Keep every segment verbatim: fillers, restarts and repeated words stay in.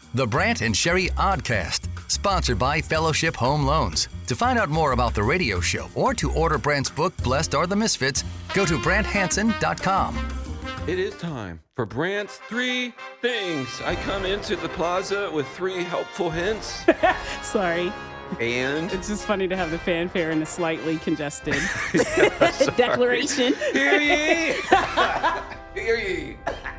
The Brant and Sherry Oddcast, sponsored by Fellowship Home Loans. To find out more about the radio show or to order Brant's book, Blessed Are the Misfits, go to brant hansen dot com. It is time for Brant's Three Things. I come into the plaza with three helpful hints. Sorry. And it's just funny to have the fanfare in a slightly congested declaration. Hear ye! Hear ye!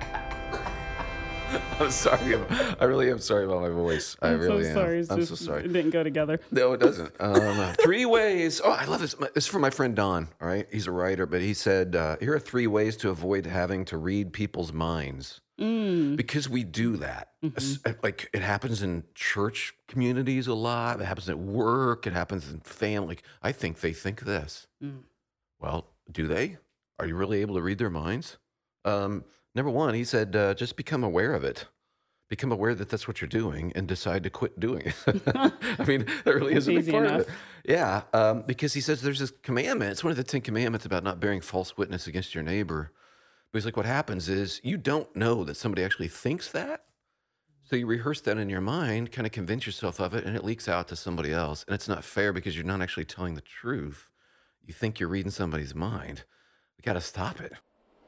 I'm sorry. I really am sorry about my voice. I I'm really so am. sorry. It's I'm just, so sorry. It didn't go together. No, it doesn't. Um, three ways. Oh, I love this. This is from my friend Don. All right, he's a writer, but he said uh, here are three ways to avoid having to read people's minds. Mm. Because we do that. Mm-hmm. Like it happens in church communities a lot. It happens at work. It happens in family. Like, I think they think this. Mm. Well, do they? Are you really able to read their minds? Um, number one, he said, uh, just become aware of it. Become aware that that's what you're doing and decide to quit doing it. I mean, that really is a big part enough. of it. Yeah, um, because he says there's this commandment. It's one of the Ten Commandments about not bearing false witness against your neighbor. But he's like, what happens is you don't know that somebody actually thinks that. So you rehearse that in your mind, kind of convince yourself of it, and it leaks out to somebody else. And it's not fair because you're not actually telling the truth. You think you're reading somebody's mind. We got to stop it.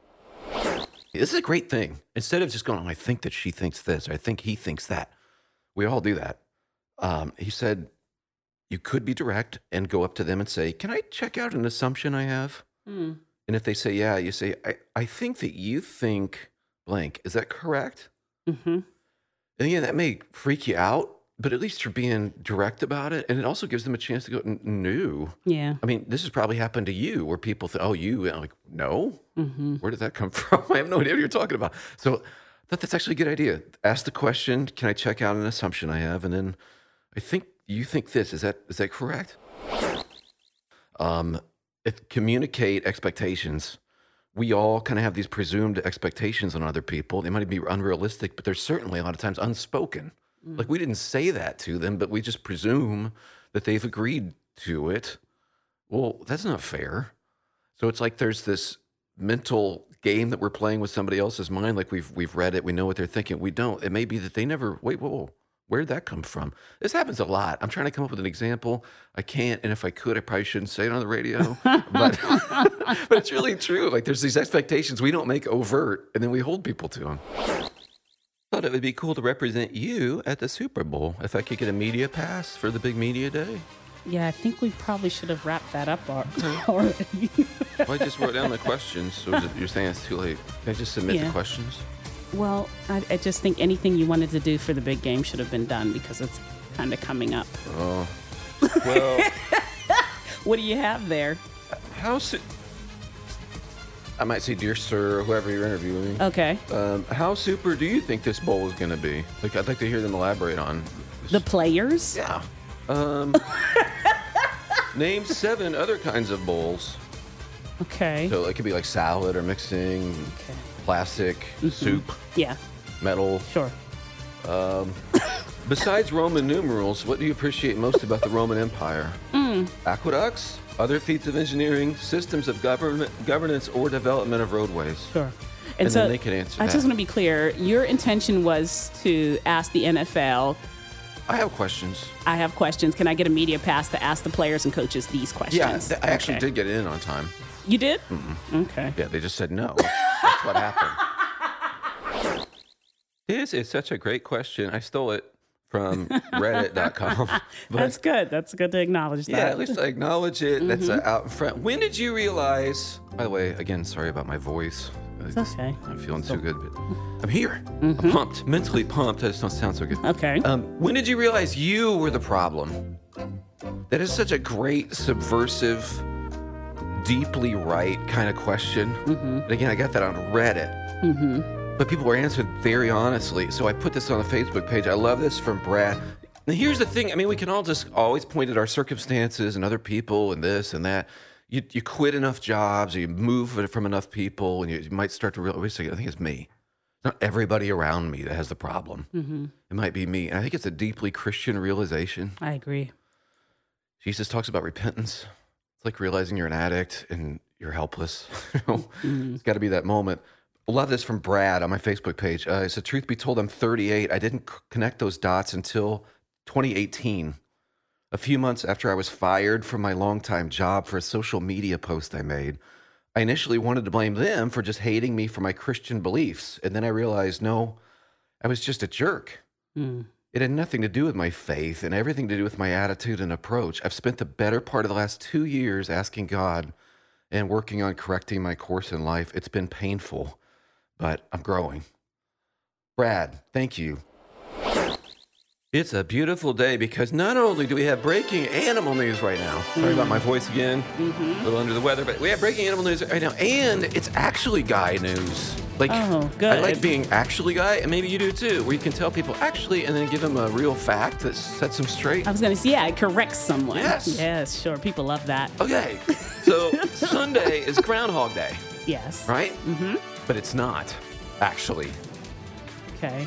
This is a great thing. Instead of just going, oh, I think that she thinks this, or I think he thinks that. We all do that. Um, he said, you could be direct and go up to them and say, can I check out an assumption I have? Mm. And if they say, yeah, you say, I, I think that you think blank. Is that correct? Mm-hmm. And again, that may freak you out, but at least you're being direct about it. And it also gives them a chance to go, no. Yeah. I mean, this has probably happened to you where people think, oh, you, and I'm like, no. Mm-hmm. Where did that come from? I have no idea what you're talking about. So I thought that's actually a good idea. Ask the question, can I check out an assumption I have? And then I think you think this. Is that is that correct? Um. It, communicate expectations. We all kind of have these presumed expectations on other people. They might be unrealistic, but they're certainly a lot of times unspoken. Mm. Like we didn't say that to them, but we just presume that they've agreed to it. Well, that's not fair. So it's like there's this mental game that we're playing with somebody else's mind. Like we've we've read it, we know what they're thinking. We don't. It may be that they never. Wait, whoa, whoa. Where'd that come from? This happens a lot. I'm trying to come up with an example. I can't, and if I could, I probably shouldn't say it on the radio. But, but it's really true. Like there's these expectations we don't make overt, and then we hold people to them. I thought it would be cool to represent you at the Super Bowl. If I could get a media pass for the big media day. Yeah, I think we probably should have wrapped that up already. Well, I just wrote down the questions, so you're saying it's too late. Can I just submit yeah. the questions? Well, I, I just think anything you wanted to do for the big game should have been done because it's kind of coming up. Oh, well. What do you have there? How su- I might say, dear sir, or whoever you're interviewing. Okay. Um, how super do you think this bowl is going to be? Like, I'd like to hear them elaborate on the players. Yeah. Um, name seven other kinds of bowls. Okay. So it could be like salad or mixing. Okay. Plastic, mm-hmm. soup, yeah, metal. Sure. Um, besides Roman numerals, what do you appreciate most about the Roman Empire? Mm. Aqueducts, other feats of engineering, systems of government, governance, or development of roadways. Sure. And, and so then they can answer I that. just want to be clear. Your intention was to ask the N F L. I have questions. I have questions. Can I get a media pass to ask the players and coaches these questions? Yeah, th- I actually okay. did get it in on time. You did? Mm-mm. Okay. Yeah, they just said no. That's what happened. This is such a great question. I stole it from reddit dot com. That's good. That's good to acknowledge that. Yeah, at least I acknowledge it. Mm-hmm. That's uh, out in front. When did you realize, by the way, again, sorry about my voice. It's okay. I'm feeling so good, but I'm here. Mm-hmm. I'm pumped, mentally pumped. I just don't sound so good. Okay. Um, when did you realize you were the problem? That is such a great, subversive, deeply right kind of question. Mm-hmm. And again, I got that on Reddit. Mm-hmm. But people were answering very honestly. So I put this on the Facebook page. I love this from Brad. Now, here's the thing. I mean, we can all just always point at our circumstances and other people and this and that. You you quit enough jobs, or you move from enough people, and you, you might start to realize, I think it's me. It's not everybody around me that has the problem. Mm-hmm. It might be me. And I think it's a deeply Christian realization. I agree. Jesus talks about repentance. It's like realizing you're an addict and you're helpless. You know? Mm-hmm. It's got to be that moment. Love this from Brad on my Facebook page. Uh, it's a truth be told, I'm thirty-eight. I didn't c- connect those dots until twenty eighteen. A few months after I was fired from my longtime job for a social media post I made. I initially wanted to blame them for just hating me for my Christian beliefs. And then I realized, no, I was just a jerk. Mm. It had nothing to do with my faith and everything to do with my attitude and approach. I've spent the better part of the last two years asking God and working on correcting my course in life. It's been painful, but I'm growing. Brad, thank you. It's a beautiful day because not only do we have breaking animal news right now. Sorry mm. about my voice again. Mm-hmm. A little under the weather, but we have breaking animal news right now. And it's actually guy news. Like, oh, good. I like being actually guy, and maybe you do too, where you can tell people actually and then give them a real fact that sets them straight. I was going to say, yeah, it corrects someone. Yes. Yes, sure. People love that. Okay. So Sunday is Groundhog Day. Yes. Right? Mm-hmm. But it's not, actually. Okay.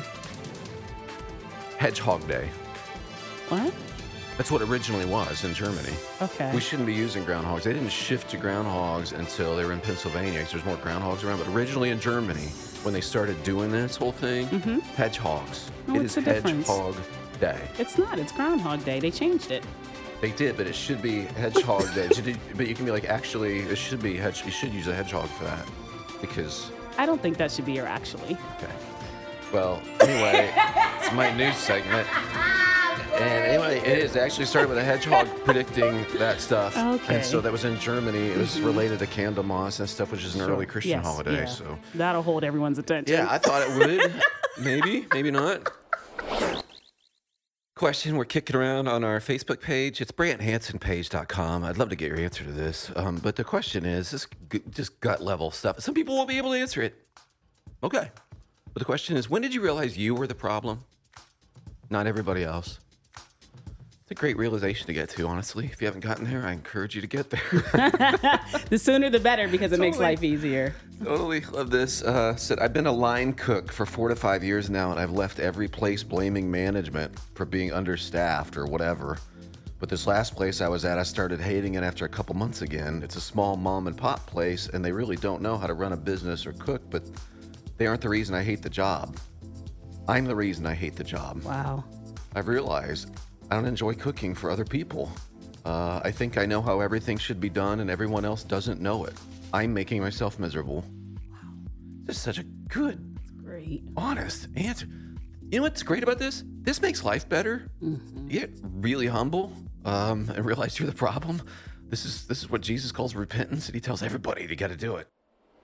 Hedgehog Day. What? That's what originally was in Germany. Okay. We shouldn't be using groundhogs. They didn't shift to groundhogs until they were in Pennsylvania because there's more groundhogs around. But originally in Germany, when they started doing this whole thing, mm-hmm. hedgehogs. Oh, it what's is the difference? Hedgehog Day. It's not. It's Groundhog Day. They changed it. They did, but it should be Hedgehog Day. But you can be like, actually, it should be hedge. You should use a hedgehog for that because. I don't think that should be your actually. Okay. Well, anyway, it's my news segment. And anyway, it is. It actually started with a hedgehog predicting that stuff. Okay. And so that was in Germany. It was mm-hmm. related to Candlemas and stuff, which is an sure. early Christian yes, holiday. Yeah. So that'll hold everyone's attention. Yeah, I thought it would. Maybe, maybe not. Question we're kicking around on our Facebook page. It's brant hansen page dot com. I'd love to get your answer to this. Um, but the question is, this g- just gut level stuff. Some people won't be able to answer it. Okay. But the question is, when did you realize you were the problem? Not everybody else. It's a great realization to get to, honestly. If you haven't gotten there, I encourage you to get there. The sooner the better because it totally, makes life easier. Totally love this. Uh, said, I've been a line cook for four to five years now, and I've left every place blaming management for being understaffed or whatever. But this last place I was at, I started hating it after a couple months again. It's a small mom and pop place, and they really don't know how to run a business or cook, but they aren't the reason I hate the job. I'm the reason I hate the job. Wow. I've realized I don't enjoy cooking for other people. Uh, I think I know how everything should be done and everyone else doesn't know it. I'm making myself miserable. Wow. This is such a good, great, honest answer. You know what's great about this? This makes life better. Mm-hmm. You get really humble um, and realize you're the problem. This is this is what Jesus calls repentance, and he tells everybody you got to do it.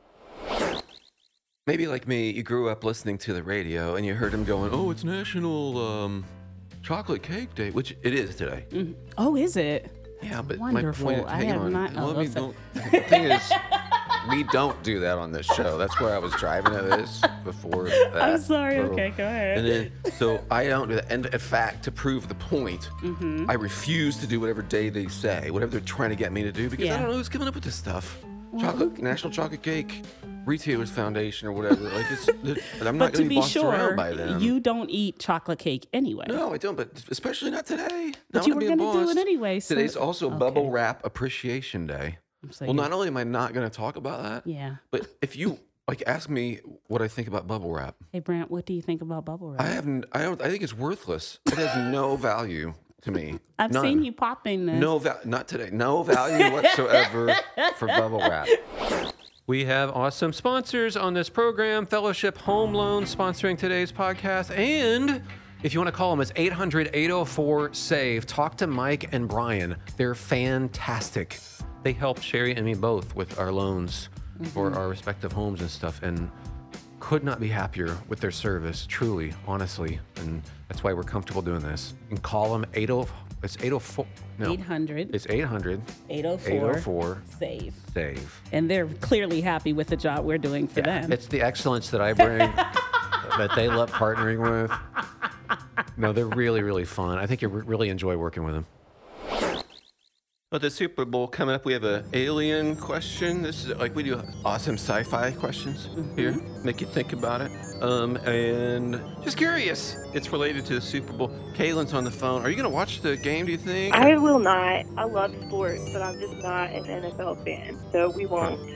Maybe like me, you grew up listening to the radio and you heard him going, oh, it's National um, Chocolate Cake Day, which it is today. Mm-hmm. Oh, is it? Yeah, but wonderful. my point, I hang have on. not. Let Oh, me, don't, the thing is, we don't do that on this show. That's where I was driving at this before that. I'm sorry. little- Okay, go ahead. And then, so I don't do that. And in fact, to prove the point, mm-hmm. I refuse to do whatever day they say, whatever they're trying to get me to do, because Yeah. I don't know who's coming up with this stuff. Well, Chocolate, National Chocolate Cake Retailers Foundation or whatever. Like it's, it, I'm not But to going to be be bossed sure, around by them. you don't eat chocolate cake anyway. No, I don't, but especially not today. But Not you when were I'm being going to do bossed. it anyway. So, Today's also okay. Bubble Wrap Appreciation Day. So Well, you- not only am I not going to talk about that, Yeah. but if you like ask me what I think about bubble wrap, Hey, Brant, what do you think about bubble wrap? I haven't. I don't. I think it's worthless. It has no value to me. I've None. seen you popping this. No value. Not today. No value whatsoever for bubble wrap. We have awesome sponsors on this program. Fellowship Home Loans sponsoring today's podcast. And if you want to call them, it's eight hundred, eight oh four, SAVE. Talk to Mike and Brian. They're fantastic. They helped Sherry and me both with our loans mm-hmm. for our respective homes and stuff. And could not be happier with their service, truly, honestly. And that's why we're comfortable doing this. You can call them eight oh, it's eight oh four. No, eight hundred. It's eight hundred. eight oh four. eight oh four. SAVE. SAVE. And they're clearly happy with the job we're doing for Yeah, them. it's the excellence that I bring that they love partnering with. No, they're really, really fun. I think you really enjoy working with them. Well, the Super Bowl coming up, we have an alien question. This is like we do awesome sci-fi questions mm-hmm. here, make you think about it. Um, and just curious, it's related to the Super Bowl. Kaylin's on the phone. Are you going to watch the game, do you think? I will not. I love sports, but I'm just not an N F L fan, so we won't.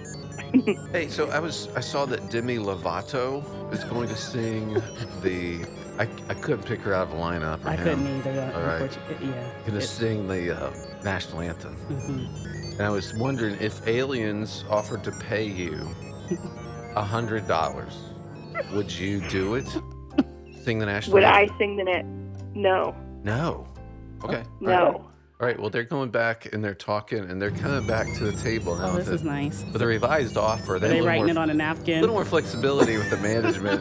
Hey, so I was I saw that Demi Lovato is going to sing the. I, I couldn't pick her out of a lineup. Or I him. couldn't either. All right. unfortunately. Yeah. Going to It- sing the uh, national anthem. mhm. And I was wondering if aliens offered to pay you a hundred dollars, would you do it? Sing the national Would I anthem? sing the net? No. No. Okay. No. All right. All right. Well, they're going back and they're talking and they're coming back to the table now. Oh, this with is the, nice. with a revised offer. Are They, they have a little writing more, it on a napkin? little more flexibility with the management.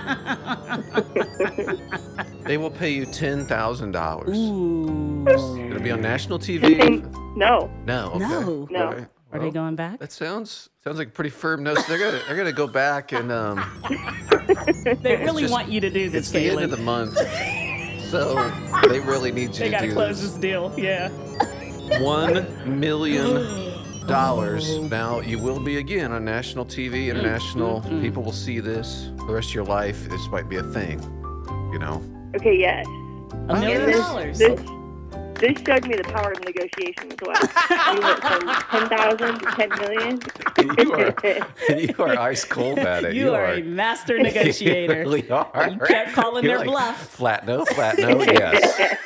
They will pay you ten thousand dollars. Ooh. It'll be on national T To V. sing? No. No. Okay. No. No. All right. Are they Well, going back? That sounds sounds like a pretty firm no. So they're gonna they're gonna go back and um. They really just- want you to do this, It's the end of Kaylin. the month, so they really need you They to gotta do close this. this deal. Yeah. One million dollars. Now you will be again on national T V, international. People will see this for the rest of your life. This might be a thing, you know. Okay, yes. A million This, dollars. this, this showed me the power of negotiation as well. We went from ten thousand to ten million. You are you are ice cold at it. You are a master negotiator. You really are. You kept calling You're their like, bluff. Flat no, flat no, yes.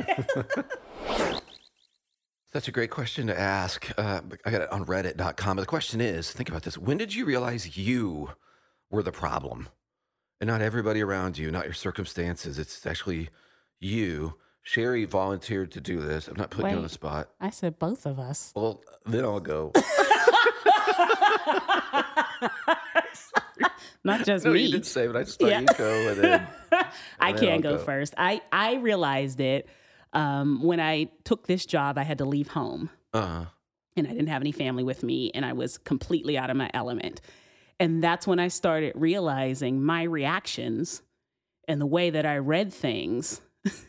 That's a great question to ask. Uh, I got it on reddit dot com. But the question is, think about this. When did you realize you were the problem? And not everybody around you, not your circumstances. It's actually you. Sherry volunteered to do this. I'm not putting you on the Wait. spot. I said both of us. Well, then I'll go. Not just No, me. you did say, but I just thought Yeah. you'd go and then. I and then can't I'll go, go. first. I, I realized it um, when I took this job. I had to leave home Uh, and I didn't have any family with me and I was completely out of my element. And that's when I started realizing my reactions and the way that I read things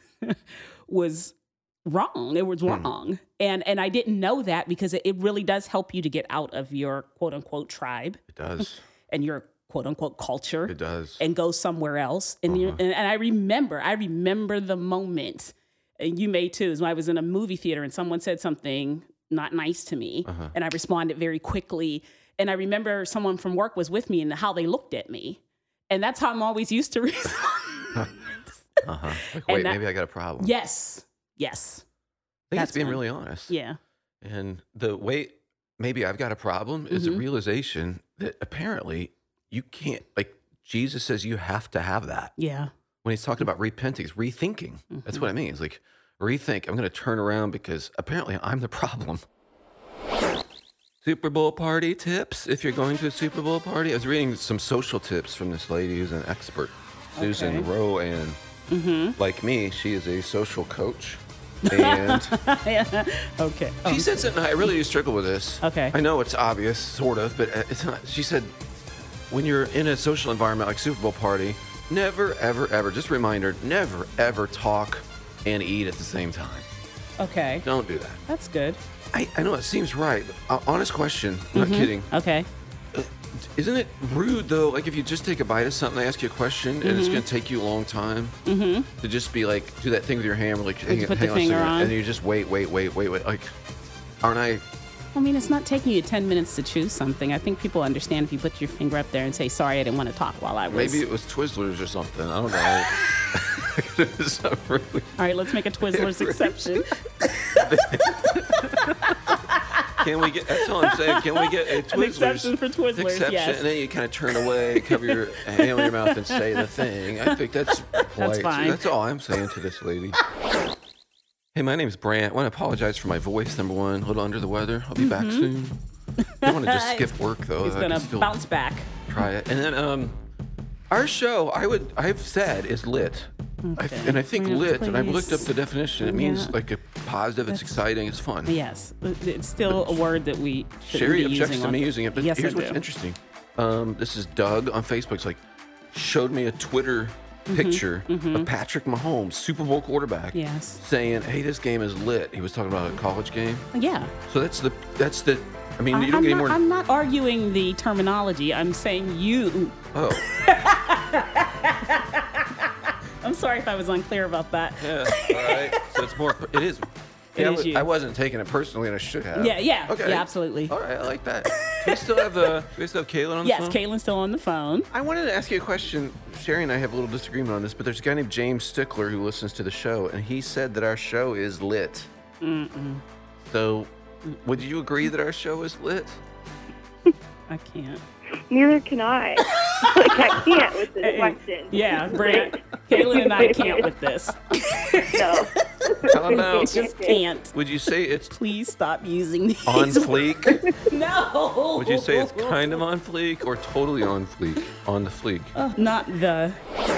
was wrong. It was wrong. And and I didn't know that because it, it really does help you to get out of your quote unquote tribe it does. and your quote unquote culture. It does. And go somewhere else. And, you Uh-huh. and and I remember, I remember the moment, and you may too, is when I was in a movie theater and someone said something not nice to me, Uh-huh. and I responded very quickly. And I remember someone from work was with me and how they looked at me, and that's how I'm always used to respond. Uh-huh. Like, And wait, that- maybe I got a problem. Yes, yes, I think that's it's being fine. really honest. yeah, And the way maybe I've got a problem is a Mhm. realization that apparently you can't, like, Jesus says you have to have that. yeah. When he's talking about repenting, it's rethinking. That's what it means. Like, rethink. I'm going to turn around because apparently I'm the problem. Super Bowl party tips. If you're going to a Super Bowl party, I was reading some social tips from this lady who's an expert, Susan Okay. Rowan. Mm-hmm. Like me, she is a social coach. And Okay. she Oh, said something, I really do struggle with this. Okay. I know it's obvious, sort of, but uh, it's not. She said, when you're in a social environment like Super Bowl party, never, ever, ever, just a reminder, never, ever talk and eat at the same time. okay. Don't do that. That's good. I, I know it seems right. But, uh, honest question, I'm not kidding. Okay. Isn't it rude, though, like if you just take a bite of something, they ask you a question, and it's going to take you a long time Mm-hmm. to just be like, do that thing with your hand, like, hang, you put hang the on a finger second, on? and you just wait, wait, wait, wait, wait. Like, aren't I? I mean, it's not taking you ten minutes to choose something. I think people understand if you put your finger up there and say, sorry, I didn't want to talk while I was. Maybe it was Twizzlers or something. I don't know. It was something really- All right, let's make a Twizzlers exception. Can we get? That's all I'm saying. Can we get a Twizzlers An exception for Twizzlers, exception? yes. And then you kind of turn away, cover your hand on your mouth, and say the thing. I think that's polite. fine. That's all I'm saying to this lady. Hey, my name's Brant. I want to apologize for my voice. Number one, a little under the weather. I'll be back soon. I want to just skip work though. He's I going can to still bounce back. try it. And then um, our show, I would, I've said is lit. I, Okay. and I think Yeah, lit, and I've looked up please. the definition. It means Yeah. like a positive, it's exciting, it's fun. Yes, it's still a word that we shouldn't Sherry be objects using to on- me using it, but yes, here's I what's do. interesting. Um, this is Doug on Facebook. It's like, showed me a Twitter picture of Patrick Mahomes, Super Bowl quarterback, Mm-hmm, Yes. saying, "Hey, this game is lit." He was talking about a college game. Yeah. So that's the that's the. I mean, I, you don't I'm, get any not, more. I'm not arguing the terminology. I'm saying you. Oh, I'm sorry if I was unclear about that. yeah. All right. So it's more. It is. It Yeah, I is wa- you. I wasn't taking it personally, and I should have. Yeah, yeah, Okay. yeah, absolutely. All right, I like that. Do we still have uh, do we still have Kaylin on the Yes, phone? Caitlin's still on the phone. I wanted to ask you a question. Sherry and I have a little disagreement on this, but there's a guy named James Stickler who listens to the show, and he said that our show is lit. Mm-mm. So, would you agree that our show is lit? I can't. Neither can I. Like, I can't with this question. Yeah, Brant, Caitlin and I can't with this. No. How about, Just can't. would you say it's Please stop using these. on fleek? No. Would you say it's kind of on fleek or totally on fleek? On the fleek. Uh, not the.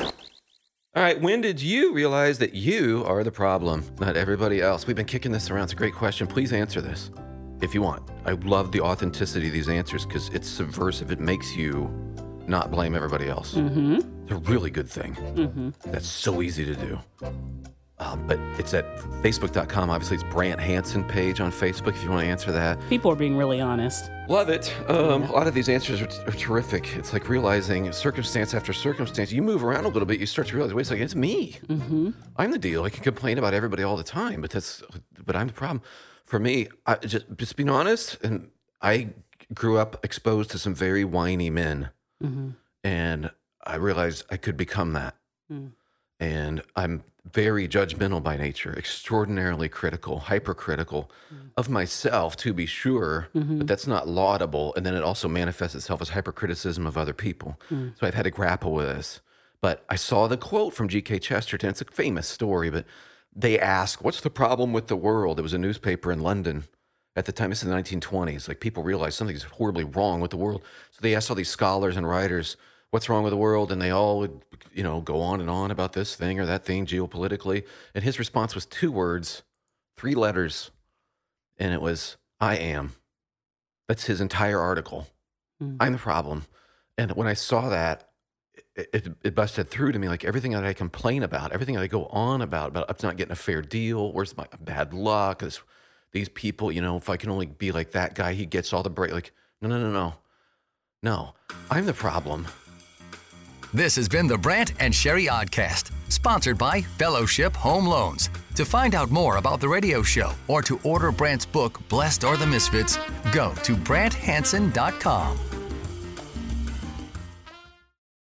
All right, when did you realize that you are the problem, not everybody else? We've been kicking this around. It's a great question. Please answer this if you want. I love the authenticity of these answers because it's subversive. It makes you not blame everybody else. Mm-hmm. It's a really good thing. Mm-hmm. That's so easy to do. Um, but it's at facebook dot com. Obviously, it's Brant Hansen page on Facebook if you want to answer that. People are being really honest. Love it. Um, a lot of these answers are, are terrific. It's like realizing circumstance after circumstance. You move around a little bit, you start to realize, wait a second, it's me. Mm-hmm. I'm the deal. I can complain about everybody all the time, but that's, but I'm the problem. For me, I just, just being honest, and I grew up exposed to some very whiny men, Mm-hmm. and I realized I could become that. Mm. And I'm very judgmental by nature, extraordinarily critical, hypercritical Mm. of myself, to be sure, Mm-hmm. but that's not laudable. And then it also manifests itself as hypercriticism of other people. Mm. So I've had to grapple with this. But I saw the quote from G K Chesterton. It's a famous story, but they ask, what's the problem with the world? It was a newspaper in London at the time. This is the nineteen twenties. Like, people realized something's horribly wrong with the world. So they asked all these scholars and writers, what's wrong with the world? And they all would, you know, go on and on about this thing or that thing geopolitically. And his response was two words, three letters. And it was, I am. That's his entire article. Mm. I'm the problem. And when I saw that, it, it, it busted through to me, like everything that I complain about, everything that I go on about, about I'm not getting a fair deal. Where's my bad luck? This, these people, you know, if I can only be like that guy, he gets all the break. Like, no, no, no, no. No, I'm the problem. This has been the Brant and Sherry Oddcast, sponsored by Fellowship Home Loans. To find out more about the radio show or to order Brant's book, Blessed Are the Misfits, go to brant hansen dot com.